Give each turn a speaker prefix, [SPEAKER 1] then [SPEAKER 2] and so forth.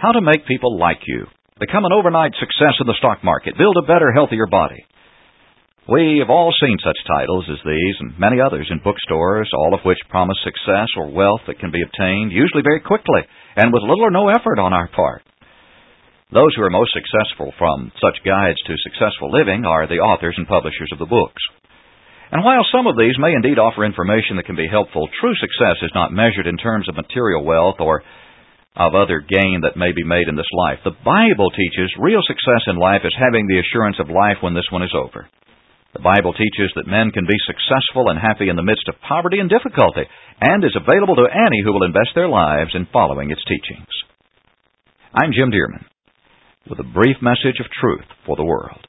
[SPEAKER 1] How to Make People Like You, Become an Overnight Success in the Stock Market, Build a Better, Healthier Body. We have all seen such titles as these and many others in bookstores, all of which promise success or wealth that can be obtained, usually very quickly and with little or no effort on our part. Those who are most successful from such guides to successful living are the authors and publishers of the books. And while some of these may indeed offer information that can be helpful, true success is not measured in terms of material wealth or of other gain that may be made in this life. The Bible teaches real success in life is having the assurance of life when this one is over. The Bible teaches that men can be successful and happy in the midst of poverty and difficulty, and is available to any who will invest their lives in following its teachings. I'm Jim Dearman, with a brief message of truth for the world.